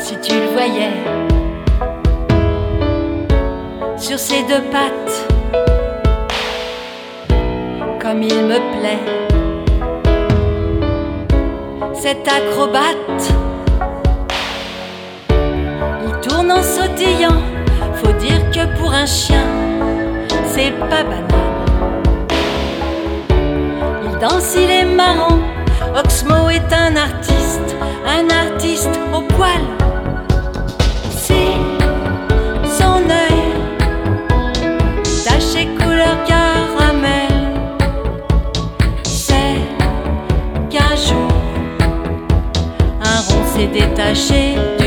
si tu le voyais, sur ses deux pattes, comme il me plaît, cet acrobate. Il tourne en sautillant, faut dire que pour un chien, c'est pas banal. Il danse, il est marrant, Oxmo est un artiste au poil. C'est son œil, taché couleur caramel. C'est qu'un jour, un rond s'est détaché.